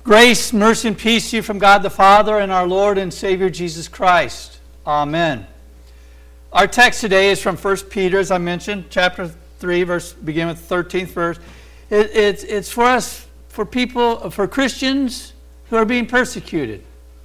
Grace, mercy, and peace to you from God the Father and our Lord and Savior Jesus Christ. Amen. Our text today is from 1 Peter, as I mentioned, chapter 3, begin with the 13th verse. It's for us, for people, for Christians who are being persecuted.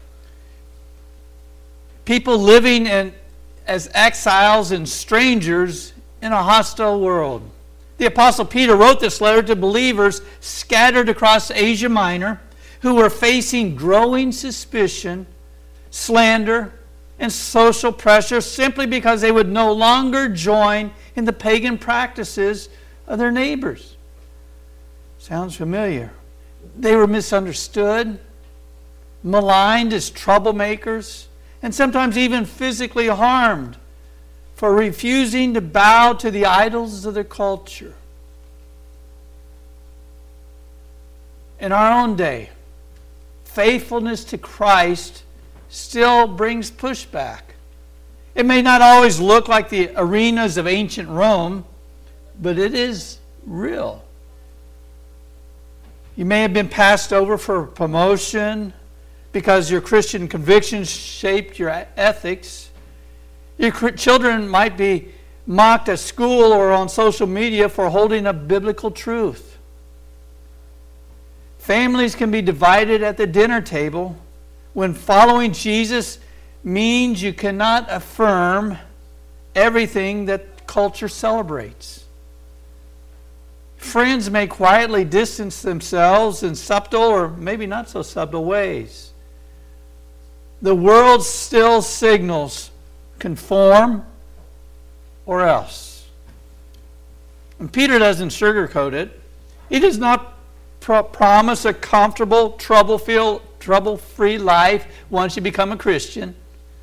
People living as exiles and strangers in a hostile world. The Apostle Peter wrote this letter to believers scattered across Asia Minor who were facing growing suspicion, slander, and social pressure simply because they would no longer join in the pagan practices of their neighbors. Sounds familiar. They were misunderstood, maligned as troublemakers, and sometimes even physically harmed for refusing to bow to the idols of their culture. In our own day, faithfulness to Christ still brings pushback. It may not always look like the arenas of ancient Rome, but it is real. You may have been passed over for promotion because your Christian convictions shaped your ethics. Your children might be mocked at school or on social media for holding up biblical truth. Families can be divided at the dinner table when following Jesus means you cannot affirm everything that culture celebrates. Friends may quietly distance themselves in subtle or maybe not so subtle ways. The world still signals conform or else. And Peter doesn't sugarcoat it. He does not promise a comfortable, trouble-free life once you become a Christian.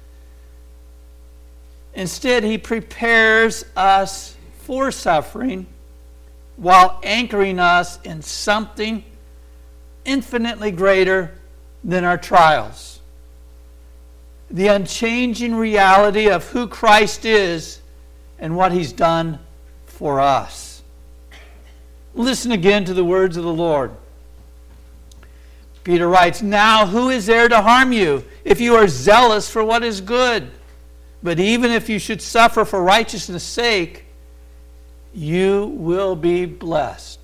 Instead, he prepares us for suffering while anchoring us in something infinitely greater than our trials. The unchanging reality of who Christ is and what he's done for us. Listen again to the words of the Lord. Peter writes, "Now who is there to harm you if you are zealous for what is good? But even if you should suffer for righteousness' sake, you will be blessed."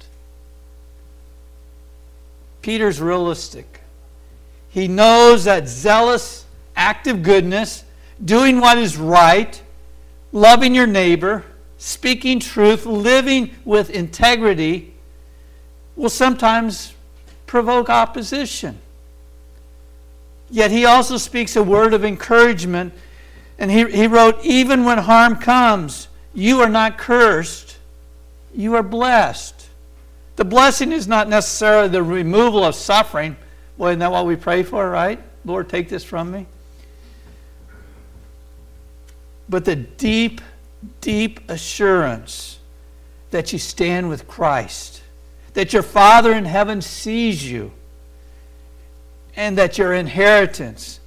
Peter's realistic. He knows that zealous, active goodness, doing what is right, loving your neighbor, speaking truth, living with integrity, will sometimes provoke opposition. Yet he also speaks a word of encouragement, and he wrote, "Even when harm comes, you are not cursed, you are blessed." The blessing is not necessarily the removal of suffering. Well, isn't that what we pray for, right? Lord, take this from me. But the deep assurance that you stand with Christ, that your Father in heaven sees you, and that your inheritance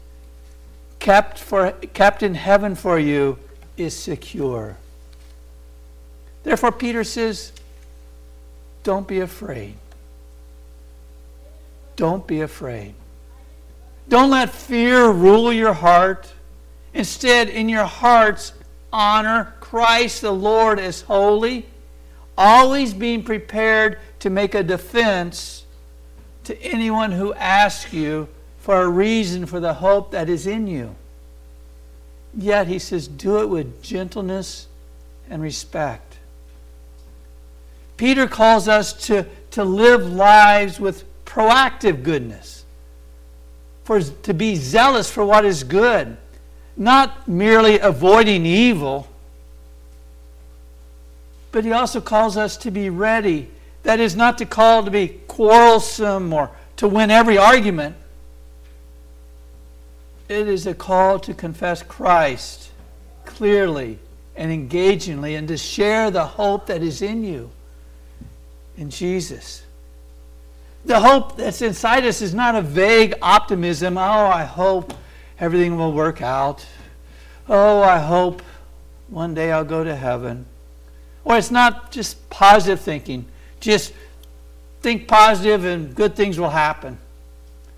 kept in heaven for you is secure. Therefore, Peter says, don't be afraid. Don't be afraid. Don't let fear rule your heart. Instead, in your hearts, honor Christ the Lord as holy, always being prepared to make a defense to anyone who asks you for a reason for the hope that is in you. Yet, he says, do it with gentleness and respect. Peter calls us to live lives with proactive goodness, to be zealous for what is good, not merely avoiding evil, but he also calls us to be ready. That is not to call to be quarrelsome or to win every argument. It is a call to confess Christ clearly and engagingly and to share the hope that is in you, in Jesus. The hope that's inside us is not a vague optimism. Oh, I hope everything will work out. Oh, I hope one day I'll go to heaven. Or it's not just positive thinking. Just think positive and good things will happen.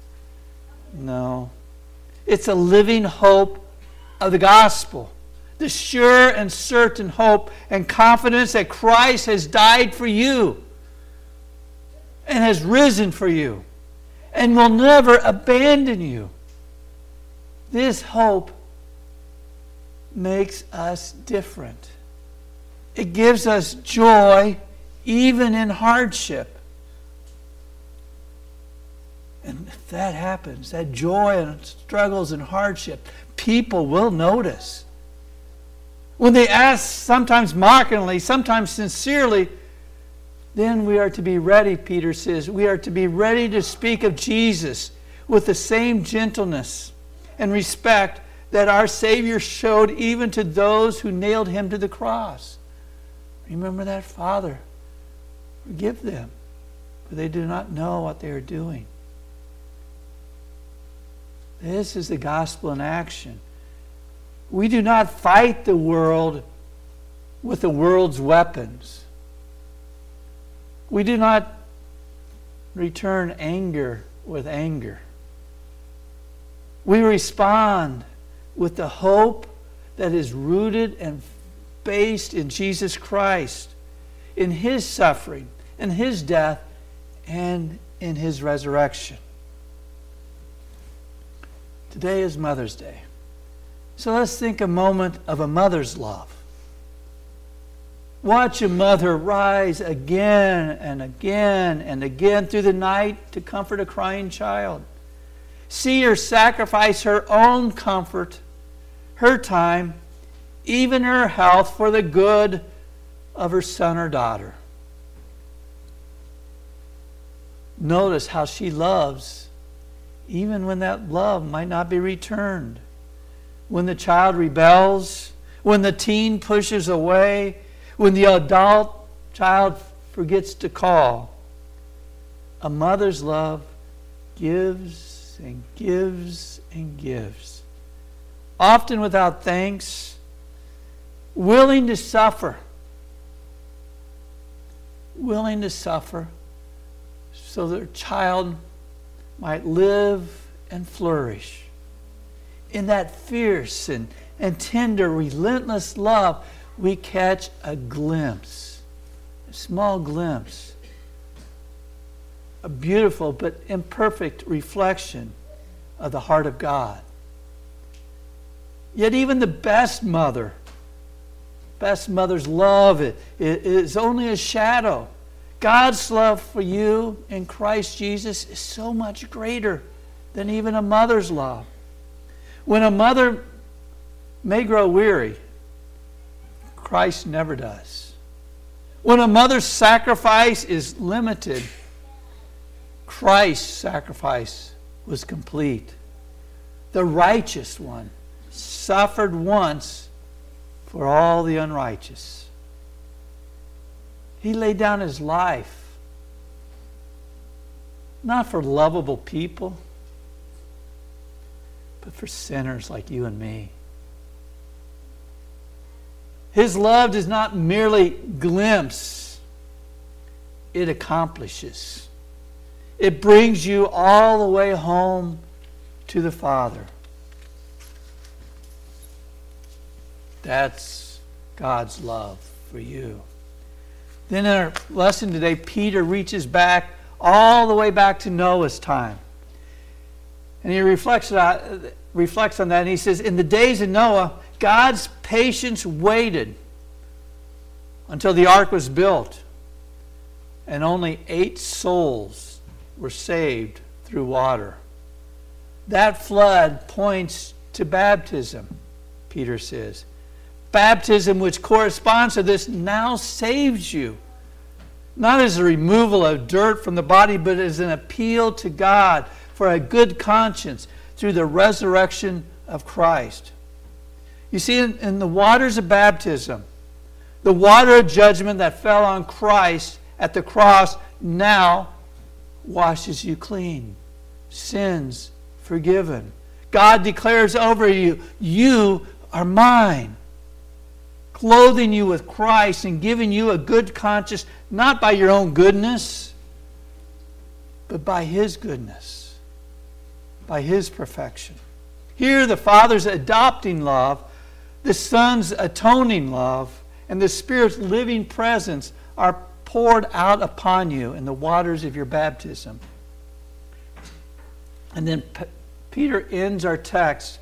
No. It's a living hope of the gospel. The sure and certain hope and confidence that Christ has died for you and has risen for you and will never abandon you. This hope makes us different. It gives us joy even in hardship. And if that happens, that joy and struggles and hardship, people will notice. When they ask, sometimes mockingly, sometimes sincerely, then we are to be ready, Peter says. We are to be ready to speak of Jesus with the same gentleness and respect that our Savior showed even to those who nailed him to the cross. Remember that, Father. Forgive them, for they do not know what they are doing. This is the gospel in action. We do not fight the world with the world's weapons. We do not return anger with anger. We respond with the hope that is rooted and based in Jesus Christ, in his suffering, in his death, and in his resurrection. Today is Mother's Day. So let's think a moment of a mother's love. Watch a mother rise again and again and again through the night to comfort a crying child. See her sacrifice her own comfort, her time, even her health for the good of her son or daughter. Notice how she loves, even when that love might not be returned. When the child rebels, when the teen pushes away, when the adult child forgets to call. A mother's love gives and gives and gives. Often without thanks, willing to suffer. Willing to suffer so their child might live and flourish. In that fierce and tender, relentless love, we catch a glimpse, a small glimpse, a beautiful but imperfect reflection of the heart of God. Yet even the best mother's love is only a shadow. God's love for you in Christ Jesus is so much greater than even a mother's love. When a mother may grow weary, Christ never does. When a mother's sacrifice is limited, Christ's sacrifice was complete. The righteous one suffered once for all the unrighteous. He laid down his life, not for lovable people, but for sinners like you and me. His love does not merely glimpse, it accomplishes. It brings you all the way home to the Father. That's God's love for you. Then in our lesson today, Peter reaches back all the way back to Noah's time. And he reflects on that, and he says, in the days of Noah, God's patience waited until the ark was built, and only 8 souls were saved through water. That flood points to baptism, Peter says. Baptism, which corresponds to this, now saves you. Not as a removal of dirt from the body, but as an appeal to God for a good conscience through the resurrection of Christ. You see, in the waters of baptism, the water of judgment that fell on Christ at the cross now washes you clean. Sins forgiven. God declares over you, you are mine. Clothing you with Christ and giving you a good conscience, not by your own goodness, but by His goodness. by His perfection. Here the Father's adopting love, the Son's atoning love, and the Spirit's living presence are poured out upon you in the waters of your baptism. And then Peter ends our text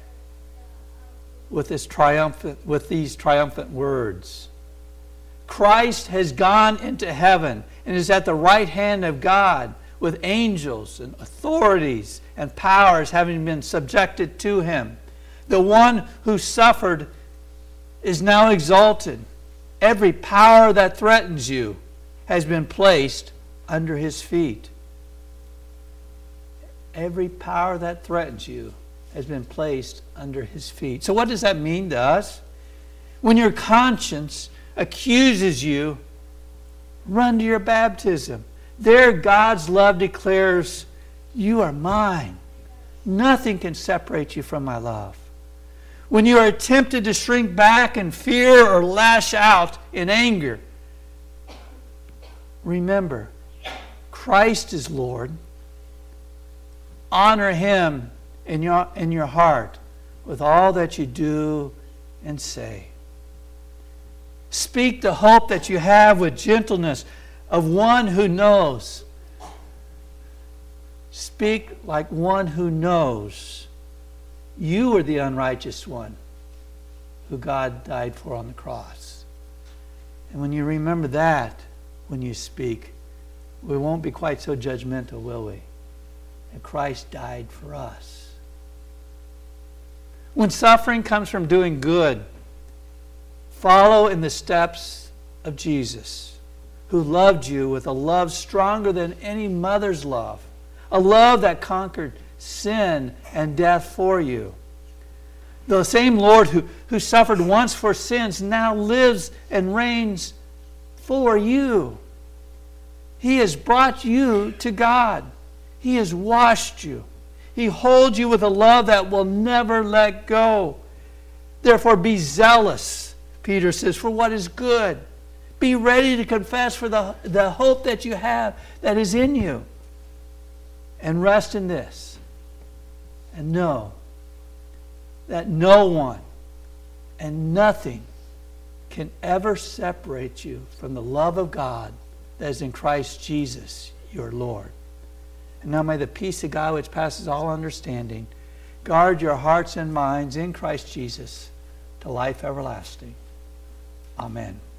with these triumphant words. Christ has gone into heaven and is at the right hand of God, with angels and authorities and powers having been subjected to Him. The one who suffered is now exalted. Every power that threatens you has been placed under His feet. Every power that threatens you has been placed under His feet. So what does that mean to us? When your conscience accuses you, run to your baptism. There God's love declares, you are mine. Nothing can separate you from my love. When you are tempted to shrink back in fear or lash out in anger, remember, Christ is Lord. Honor Him in your heart with all that you do and say. Speak the hope that you have with gentleness of one who knows. Speak like one who knows you are the unrighteous one who God died for on the cross. And when you remember that, when you speak, we won't be quite so judgmental, will we? And Christ died for us. When suffering comes from doing good, follow in the steps of Jesus, who loved you with a love stronger than any mother's love, a love that conquered sin and death for you. The same Lord who suffered once for sins now lives and reigns for you. He has brought you to God. He has washed you. He holds you with a love that will never let go. Therefore, be zealous, Peter says, for what is good. Be ready to confess for the hope that you have that is in you. And rest in this. And know that no one and nothing can ever separate you from the love of God that is in Christ Jesus, your Lord. And now may the peace of God, which passes all understanding, guard your hearts and minds in Christ Jesus to life everlasting. Amen.